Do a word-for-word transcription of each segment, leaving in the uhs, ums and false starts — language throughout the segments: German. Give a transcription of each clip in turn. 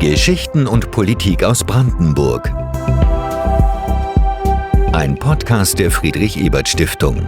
Geschichten und Politik aus Brandenburg. Ein Podcast der Friedrich-Ebert-Stiftung.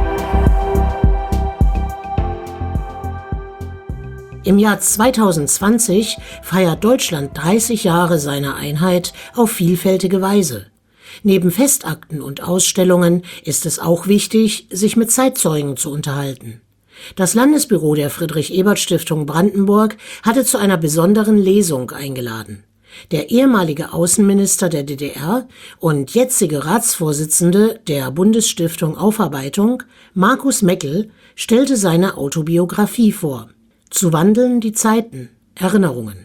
Im Jahr zweitausendzwanzig feiert Deutschland dreißig Jahre seiner Einheit auf vielfältige Weise. Neben Festakten und Ausstellungen ist es auch wichtig, sich mit Zeitzeugen zu unterhalten. Das Landesbüro der Friedrich-Ebert-Stiftung Brandenburg hatte zu einer besonderen Lesung eingeladen. Der ehemalige Außenminister der D D R und jetzige Ratsvorsitzende der Bundesstiftung Aufarbeitung, Markus Meckel, stellte seine Autobiografie vor. Zu wandeln die Zeiten, Erinnerungen.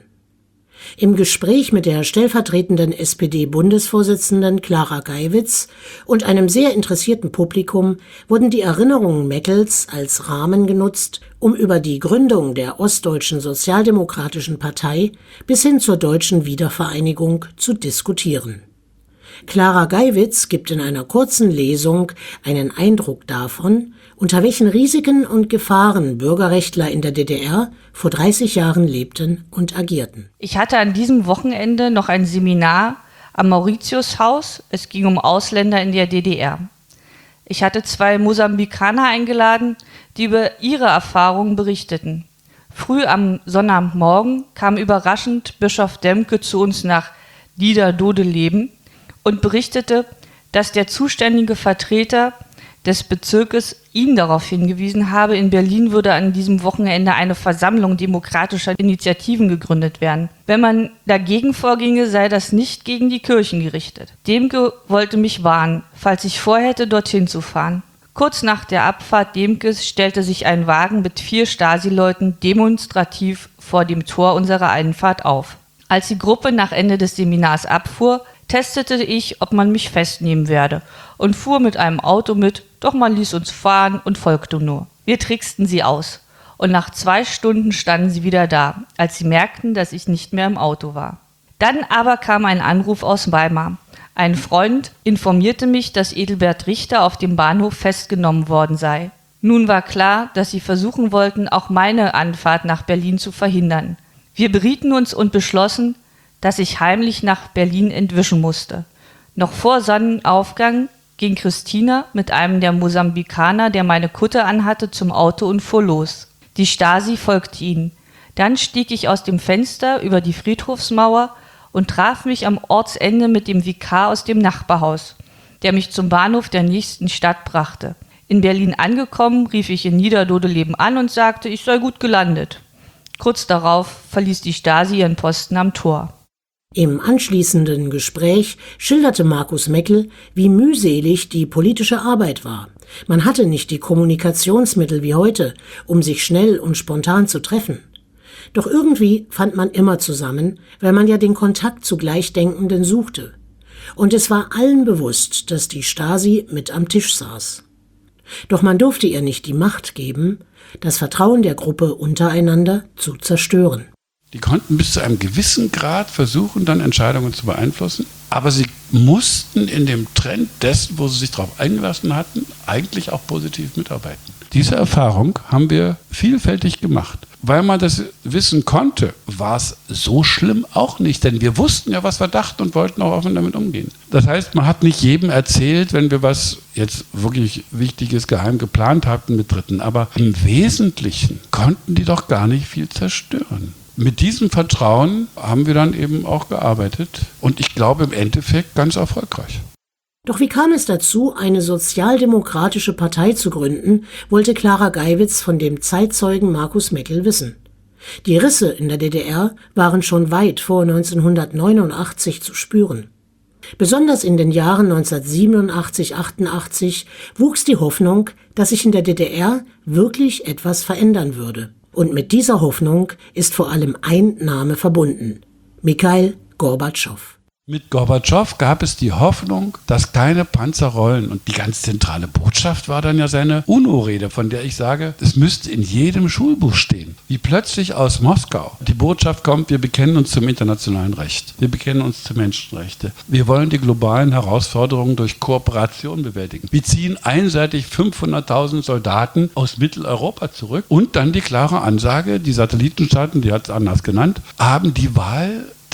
Im Gespräch mit der stellvertretenden S P D-Bundesvorsitzenden Clara Geiwitz und einem sehr interessierten Publikum wurden die Erinnerungen Meckels als Rahmen genutzt, um über die Gründung der Ostdeutschen Sozialdemokratischen Partei bis hin zur deutschen Wiedervereinigung zu diskutieren. Clara Geiwitz gibt in einer kurzen Lesung einen Eindruck davon, unter welchen Risiken und Gefahren Bürgerrechtler in der D D R vor dreißig Jahren lebten und agierten. Ich hatte an diesem Wochenende noch ein Seminar am Mauritiushaus. Es ging um Ausländer in der D D R. Ich hatte zwei Mosambikaner eingeladen, die über ihre Erfahrungen berichteten. Früh am Sonnabendmorgen kam überraschend Bischof Demke zu uns nach Niederdodeleben und berichtete, dass der zuständige Vertreter des Bezirkes ihn darauf hingewiesen habe, in Berlin würde an diesem Wochenende eine Versammlung demokratischer Initiativen gegründet werden. Wenn man dagegen vorginge, sei das nicht gegen die Kirchen gerichtet. Demke wollte mich warnen, falls ich vorhätte, dorthin zu fahren. Kurz nach der Abfahrt Demkes stellte sich ein Wagen mit vier Stasi-Leuten demonstrativ vor dem Tor unserer Einfahrt auf. Als die Gruppe nach Ende des Seminars abfuhr, testete ich, ob man mich festnehmen werde und fuhr mit einem Auto mit, doch man ließ uns fahren und folgte nur. Wir tricksten sie aus und nach zwei Stunden standen sie wieder da, als sie merkten, dass ich nicht mehr im Auto war. Dann aber kam ein Anruf aus Weimar. Ein Freund informierte mich, dass Edelbert Richter auf dem Bahnhof festgenommen worden sei. Nun war klar, dass sie versuchen wollten, auch meine Anfahrt nach Berlin zu verhindern. Wir berieten uns und beschlossen, dass ich heimlich nach Berlin entwischen musste. Noch vor Sonnenaufgang ging Christina mit einem der Mosambikaner, der meine Kutte anhatte, zum Auto und fuhr los. Die Stasi folgte ihnen. Dann stieg ich aus dem Fenster über die Friedhofsmauer und traf mich am Ortsende mit dem Vikar aus dem Nachbarhaus, der mich zum Bahnhof der nächsten Stadt brachte. In Berlin angekommen, rief ich in Niederdodeleben an und sagte, ich sei gut gelandet. Kurz darauf verließ die Stasi ihren Posten am Tor. Im anschließenden Gespräch schilderte Markus Meckel, wie mühselig die politische Arbeit war. Man hatte nicht die Kommunikationsmittel wie heute, um sich schnell und spontan zu treffen. Doch irgendwie fand man immer zusammen, weil man ja den Kontakt zu Gleichdenkenden suchte. Und es war allen bewusst, dass die Stasi mit am Tisch saß. Doch man durfte ihr nicht die Macht geben, das Vertrauen der Gruppe untereinander zu zerstören. Die konnten bis zu einem gewissen Grad versuchen, dann Entscheidungen zu beeinflussen. Aber sie mussten in dem Trend dessen, wo sie sich darauf eingelassen hatten, eigentlich auch positiv mitarbeiten. Diese Erfahrung haben wir vielfältig gemacht. Weil man das wissen konnte, war es so schlimm auch nicht. Denn wir wussten ja, was wir dachten und wollten auch offen damit umgehen. Das heißt, man hat nicht jedem erzählt, wenn wir was jetzt wirklich Wichtiges geheim geplant hatten mit Dritten. Aber im Wesentlichen konnten die doch gar nicht viel zerstören. Mit diesem Vertrauen haben wir dann eben auch gearbeitet und ich glaube im Endeffekt ganz erfolgreich. Doch wie kam es dazu, eine sozialdemokratische Partei zu gründen, wollte Clara Geiwitz von dem Zeitzeugen Markus Meckel wissen. Die Risse in der D D R waren schon weit vor neunzehnhundertneunundachtzig zu spüren. Besonders in den Jahren neunzehnhundertsiebenundachtzig achtundachtzig wuchs die Hoffnung, dass sich in der D D R wirklich etwas verändern würde. Und mit dieser Hoffnung ist vor allem ein Name verbunden: Michail Gorbatschow. Mit Gorbatschow gab es die Hoffnung, dass keine Panzer rollen. Und die ganz zentrale Botschaft war dann ja seine UNO-Rede, von der ich sage, es müsste in jedem Schulbuch stehen. Wie plötzlich aus Moskau die Botschaft kommt, wir bekennen uns zum internationalen Recht. Wir bekennen uns zu Menschenrechten. Wir wollen die globalen Herausforderungen durch Kooperation bewältigen. Wir ziehen einseitig fünfhunderttausend Soldaten aus Mitteleuropa zurück. Und dann die klare Ansage, die Satellitenstaaten, die hat es anders genannt, haben die Wahl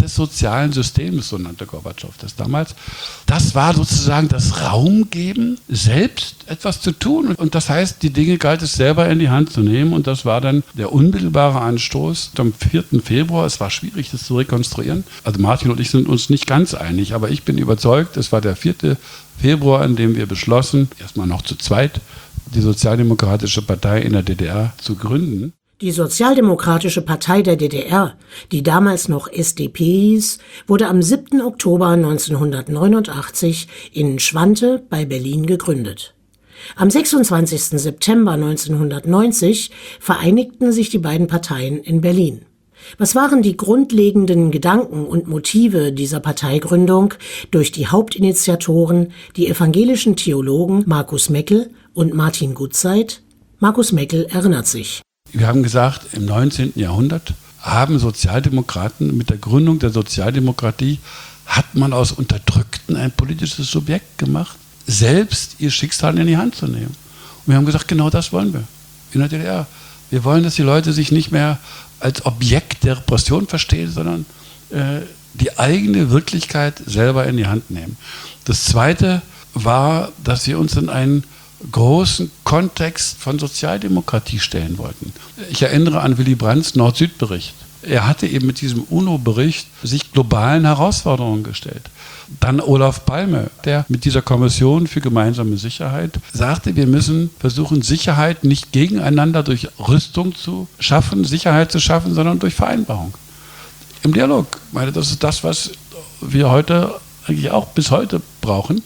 des sozialen Systems, so nannte Gorbatschow das damals. Das war sozusagen das Raumgeben, selbst etwas zu tun. Und das heißt, die Dinge galt es selber in die Hand zu nehmen. Und das war dann der unmittelbare Anstoß am vierten Februar. Es war schwierig, das zu rekonstruieren. Also Martin und ich sind uns nicht ganz einig, aber ich bin überzeugt, es war der vierte Februar, an dem wir beschlossen, erstmal noch zu zweit, die Sozialdemokratische Partei in der D D R zu gründen. Die Sozialdemokratische Partei der D D R, die damals noch S D P hieß, wurde am siebten Oktober neunzehnhundertneunundachtzig in Schwante bei Berlin gegründet. Am sechsundzwanzigsten September neunzehnhundertneunzig vereinigten sich die beiden Parteien in Berlin. Was waren die grundlegenden Gedanken und Motive dieser Parteigründung durch die Hauptinitiatoren, die evangelischen Theologen Markus Meckel und Martin Gutzeit? Markus Meckel erinnert sich. Wir haben gesagt, im neunzehnten Jahrhundert haben Sozialdemokraten mit der Gründung der Sozialdemokratie, hat man aus Unterdrückten ein politisches Subjekt gemacht, selbst ihr Schicksal in die Hand zu nehmen. Und wir haben gesagt, genau das wollen wir in der D D R. Wir wollen, dass die Leute sich nicht mehr als Objekt der Repression verstehen, sondern äh, die eigene Wirklichkeit selber in die Hand nehmen. Das Zweite war, dass wir uns in einen großen Kontext von Sozialdemokratie stellen wollten. Ich erinnere an Willy Brandts Nord-Süd-Bericht. Er hatte eben mit diesem UNO-Bericht sich globalen Herausforderungen gestellt. Dann Olaf Palme, der mit dieser Kommission für gemeinsame Sicherheit sagte, wir müssen versuchen, Sicherheit nicht gegeneinander durch Rüstung zu schaffen, Sicherheit zu schaffen, sondern durch Vereinbarung. Im Dialog. Ich meine, das ist das, was wir heute eigentlich auch bis heute brauchen.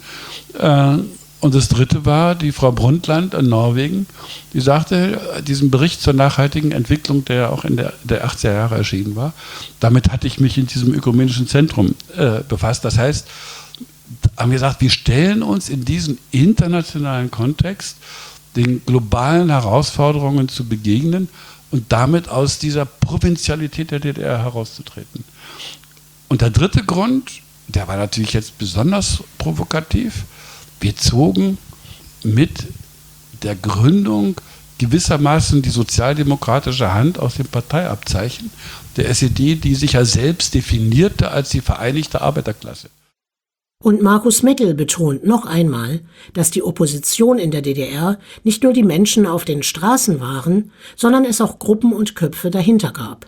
Und das Dritte war die Frau Brundtland in Norwegen, die sagte, diesen Bericht zur nachhaltigen Entwicklung, der auch in der, der achtziger Jahre erschienen war, damit hatte ich mich in diesem ökumenischen Zentrum äh, befasst. Das heißt, haben wir gesagt, wir stellen uns in diesen internationalen Kontext, den globalen Herausforderungen zu begegnen und damit aus dieser Provinzialität der D D R herauszutreten. Und der dritte Grund, der war natürlich jetzt besonders provokativ. Wir zogen mit der Gründung gewissermaßen die sozialdemokratische Hand aus dem Parteiabzeichen der S E D, die sich ja selbst definierte als die Vereinigte Arbeiterklasse. Und Markus Meckel betont noch einmal, dass die Opposition in der D D R nicht nur die Menschen auf den Straßen waren, sondern es auch Gruppen und Köpfe dahinter gab.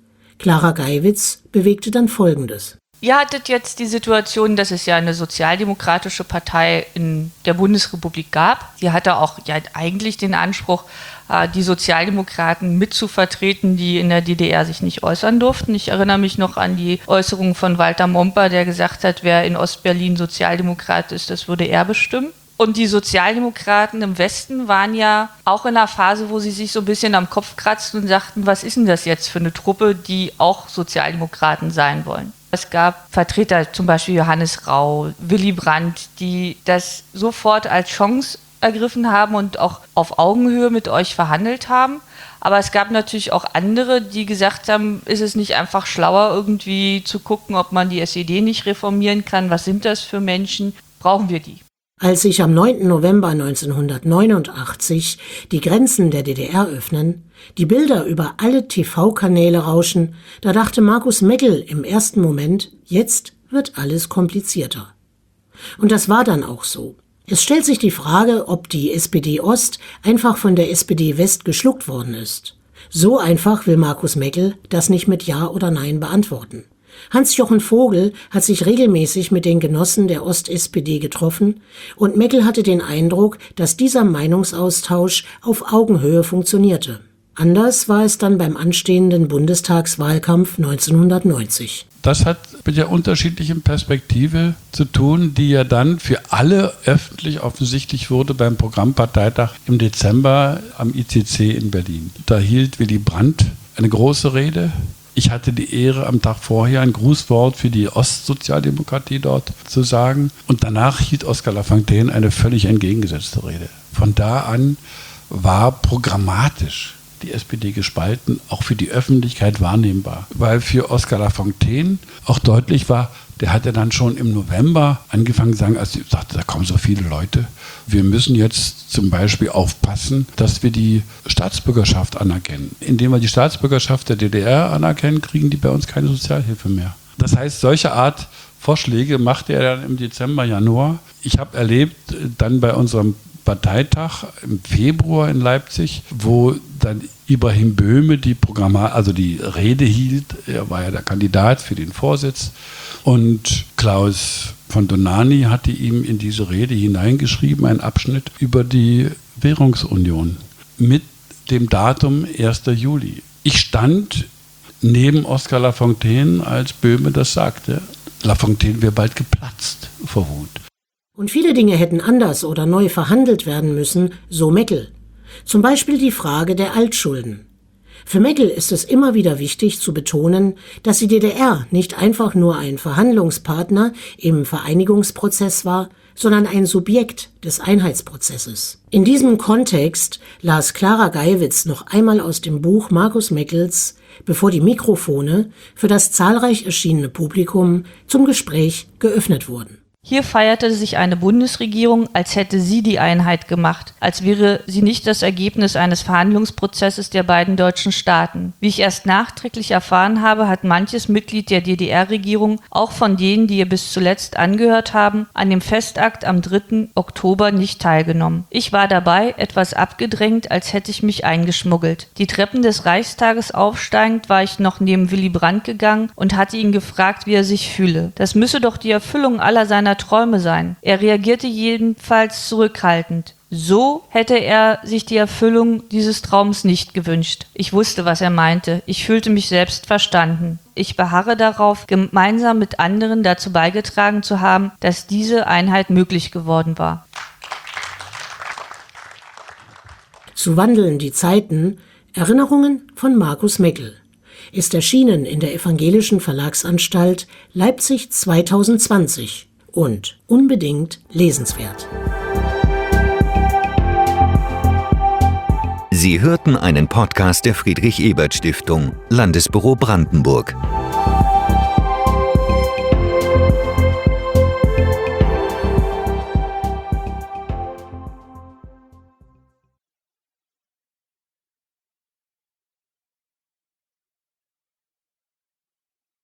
Clara Geiwitz bewegte dann Folgendes. Ihr hattet jetzt die Situation, dass es ja eine sozialdemokratische Partei in der Bundesrepublik gab. Die hatte auch ja eigentlich den Anspruch, die Sozialdemokraten mitzuvertreten, die in der D D R sich nicht äußern durften. Ich erinnere mich noch an die Äußerung von Walter Momper, der gesagt hat, wer in Ostberlin Sozialdemokrat ist, das würde er bestimmen. Und die Sozialdemokraten im Westen waren ja auch in einer Phase, wo sie sich so ein bisschen am Kopf kratzten und sagten, was ist denn das jetzt für eine Truppe, die auch Sozialdemokraten sein wollen. Es gab Vertreter, zum Beispiel Johannes Rau, Willy Brandt, die das sofort als Chance ergriffen haben und auch auf Augenhöhe mit euch verhandelt haben. Aber es gab natürlich auch andere, die gesagt haben, ist es nicht einfach schlauer, irgendwie zu gucken, ob man die S E D nicht reformieren kann? Was sind das für Menschen? Brauchen wir die? Als sich am neunten November neunzehnhundertneunundachtzig die Grenzen der D D R öffnen, die Bilder über alle T V-Kanäle rauschen, da dachte Markus Meckel im ersten Moment, jetzt wird alles komplizierter. Und das war dann auch so. Es stellt sich die Frage, ob die S P D Ost einfach von der S P D West geschluckt worden ist. So einfach will Markus Meckel das nicht mit Ja oder Nein beantworten. Hans-Jochen Vogel hat sich regelmäßig mit den Genossen der Ost-S P D getroffen und Meckel hatte den Eindruck, dass dieser Meinungsaustausch auf Augenhöhe funktionierte. Anders war es dann beim anstehenden Bundestagswahlkampf neunzehnhundertneunzig. Das hat mit der unterschiedlichen Perspektive zu tun, die ja dann für alle öffentlich offensichtlich wurde beim Programmparteitag im Dezember am I C C in Berlin. Da hielt Willy Brandt eine große Rede. Ich hatte die Ehre, am Tag vorher ein Grußwort für die Ostsozialdemokratie dort zu sagen. Und danach hielt Oskar Lafontaine eine völlig entgegengesetzte Rede. Von da an war programmatisch die S P D gespalten, auch für die Öffentlichkeit wahrnehmbar. Weil für Oskar Lafontaine auch deutlich war, der hatte dann schon im November angefangen zu sagen, als er sagte, da kommen so viele Leute, wir müssen jetzt zum Beispiel aufpassen, dass wir die Staatsbürgerschaft anerkennen. Indem wir die Staatsbürgerschaft der D D R anerkennen, kriegen die bei uns keine Sozialhilfe mehr. Das heißt, solche Art Vorschläge machte er dann im Dezember, Januar. Ich habe erlebt, dann bei unserem Parteitag im Februar in Leipzig, wo dann Ibrahim Böhme die Programma, also die Rede hielt. Er war ja der Kandidat für den Vorsitz. Und Klaus von Donani hatte ihm in diese Rede hineingeschrieben, einen Abschnitt über die Währungsunion mit dem Datum erster Juli. Ich stand neben Oskar Lafontaine, als Böhme das sagte. Lafontaine wäre bald geplatzt vor Wut. Und viele Dinge hätten anders oder neu verhandelt werden müssen, so Meckel. Zum Beispiel die Frage der Altschulden. Für Meckel ist es immer wieder wichtig zu betonen, dass die D D R nicht einfach nur ein Verhandlungspartner im Vereinigungsprozess war, sondern ein Subjekt des Einheitsprozesses. In diesem Kontext las Clara Geiwitz noch einmal aus dem Buch Markus Meckels, bevor die Mikrofone für das zahlreich erschienene Publikum zum Gespräch geöffnet wurden. Hier feierte sich eine Bundesregierung, als hätte sie die Einheit gemacht, als wäre sie nicht das Ergebnis eines Verhandlungsprozesses der beiden deutschen Staaten. Wie ich erst nachträglich erfahren habe, hat manches Mitglied der D D R-Regierung, auch von denen, die ihr bis zuletzt angehört haben, an dem Festakt am dritten Oktober nicht teilgenommen. Ich war dabei, etwas abgedrängt, als hätte ich mich eingeschmuggelt. Die Treppen des Reichstages aufsteigend war ich noch neben Willy Brandt gegangen und hatte ihn gefragt, wie er sich fühle. Das müsse doch die Erfüllung aller seiner Träume sein. Er reagierte jedenfalls zurückhaltend. So hätte er sich die Erfüllung dieses Traums nicht gewünscht. Ich wusste, was er meinte. Ich fühlte mich selbst verstanden. Ich beharre darauf, gemeinsam mit anderen dazu beigetragen zu haben, dass diese Einheit möglich geworden war. Zu wandeln die Zeiten. Erinnerungen von Markus Meckel. Ist erschienen in der Evangelischen Verlagsanstalt Leipzig zweitausendzwanzig. Und unbedingt lesenswert. Sie hörten einen Podcast der Friedrich-Ebert-Stiftung, Landesbüro Brandenburg.